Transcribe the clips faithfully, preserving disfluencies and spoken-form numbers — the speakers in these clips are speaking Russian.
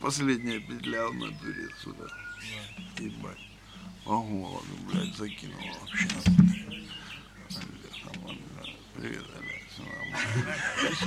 последняя петля в натуре сюда. Ебать. По голоду, блядь, закинула вообще. Привет, Олег, все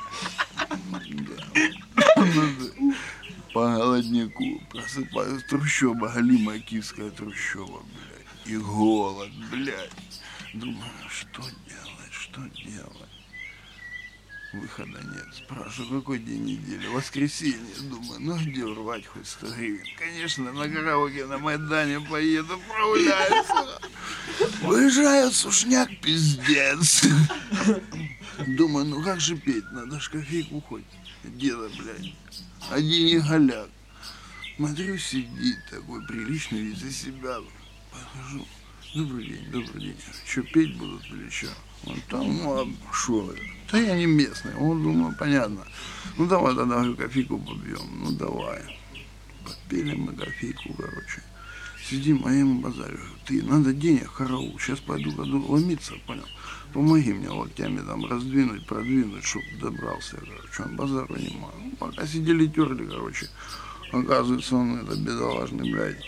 нормально. По голоднику просыпаюсь, трущоба, галимая киевская трущоба, блядь. И голод, блядь. Думаю, что делать, что делать? Выхода нет. Спрашиваю, какой день недели? Воскресенье. Думаю, ну где урвать хоть сто гривен? Конечно, на караоке на Майдане поеду, прогуляюсь. Выезжаю, сушняк, пиздец. Думаю, ну как же петь? Надо ж кофейку хоть. Деда, блядь. Один голяк. Смотрю, сидит такой приличный вид из себя. Подхожу. Добрый день, добрый день. Что, петь будут или что? Он там, ну, а шо это? Да я не местный. Он думал, понятно. Ну, давай тогда, говорю, кофейку попьем. Ну, давай. Попили мы кофейку, короче. Сидим, а я ему базарю. Ты, надо денег, караул. Сейчас пойду, пойду ломиться, понял? Помоги мне локтями там раздвинуть, продвинуть, чтоб добрался, короче. Он базару не мог. Ну, пока сидели, терли, короче. Оказывается, он это бедолажный, блядь.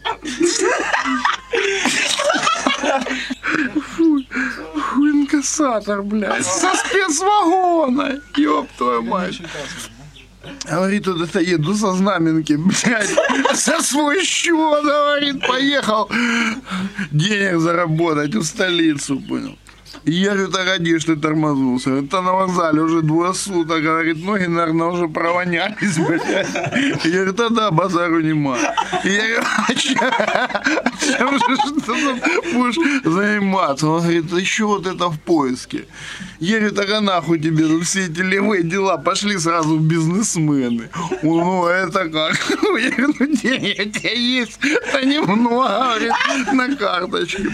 Фу, фу, инкассатор, блядь, со спецвагона, ёб твою мать. Говорит, вот это еду со знаменки, блядь, за свой счет, говорит, поехал денег заработать в столицу, понял. И я говорю, так один, что ты тормознулся. Это на вокзале уже двое суток, говорит, ноги, наверное, уже провонялись, блядь. Я говорю, тогда базару нема. И я говорю, а чем же что ты будешь заниматься? Он говорит, еще вот это в поиске. Я говорю, так а нахуй тебе тут все эти левые дела, пошли сразу в бизнесмены. Он, ну, это как? Я говорю, ну, деньги у тебя есть, да немного, говорит, на карточке.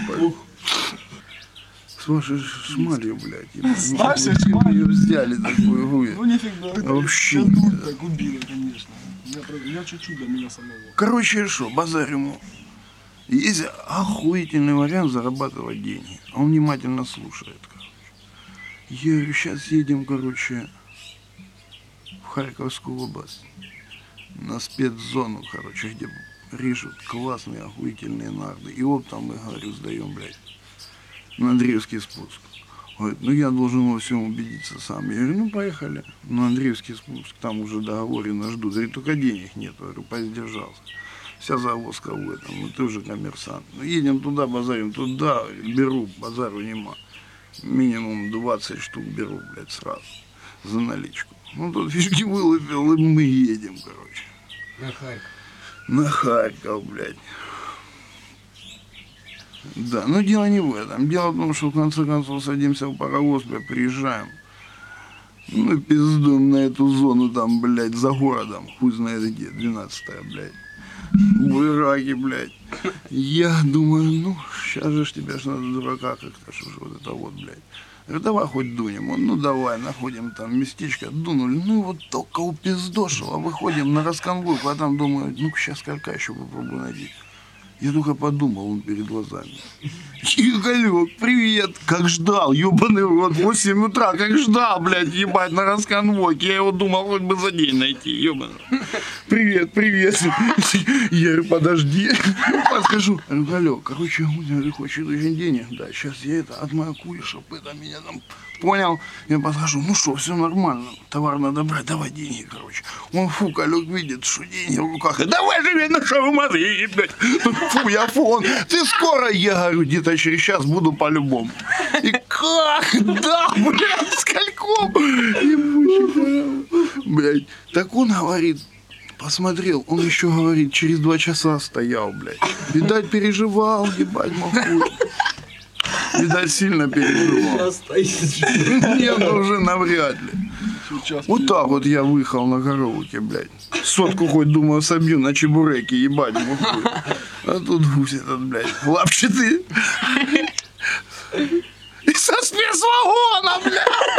Слушай, шмалью, блядь. Слушай, шмалью. Взяли такую хуй. Ну нифига. Вообще. Тут так убили, конечно. Я, я чуть-чуть до меня самого. Короче, что, базар ему. Есть охуительный вариант зарабатывать деньги. Он внимательно слушает, короче. Я говорю, сейчас едем, короче, в Харьковскую область. На спецзону, короче, где режут классные охуительные нарды. И вот там мы, говорю, сдаем, блядь. На Андреевский спуск. Говорит, ну я должен во всем убедиться сам. Я говорю, ну поехали на Андреевский спуск, там уже договорено ждут. Говорит, только денег нет. Я говорю, поиздержался. Вся завозка в этом, ну ты уже коммерсант. Ну едем туда, базарим, туда, беру, базару нема. Минимум двадцать штук беру, блядь, сразу, за наличку. Ну тут фишки вылупил, и мы едем, короче. На Харьков. На Харьков, блядь. Да, но дело не в этом. Дело в том, что в конце концов садимся в паровоз, блядь, приезжаем. Ну, пиздуем на эту зону там, блядь, за городом. Хуй знает где, двенадцатая, блядь. Буераки, блядь. Я думаю, ну, сейчас же ж тебя ж надо дурака как-то, что ж вот это вот, блядь. Я говорю, давай хоть дунем. Он, ну давай, находим там местечко, дунули. Ну вот только упиздошило, выходим на расконвой, потом думаю, ну сейчас сколько еще попробую найти. Я только подумал, он перед глазами. Игорек, привет, как ждал, ебаный в рот, в восемь утра, как ждал, блядь, ебать, на расконвойке. Я его думал, хоть бы за день найти, ебаный. Привет, привет. Я говорю, подожди, подскажу. Я говорю, Галек, короче, я хочу очень денег, да, сейчас я это отмакую, чтобы это меня там, понял? Я подхожу, ну что, все нормально, товар надо брать, давай деньги, короче. Он, фу, Галек видит, что деньги в руках, давай же меня, ну что вы мозги, блядь. Фу, я фон, ты скоро, я говорю, где-то через час буду по-любому. И как? Да, блядь, скольком? Блядь, так он говорит, посмотрел, он еще говорит, через два часа стоял, блядь. Видать, переживал, ебать, махуй. Видать, сильно переживал. Нет, ну уже навряд ли. Вот так вот я выехал на караоке, блядь. Сотку хоть, думаю, собью на чебуреки, ебать, махуй. А тут гусь этот, блядь, лапчатый. И со спецвагона, блядь.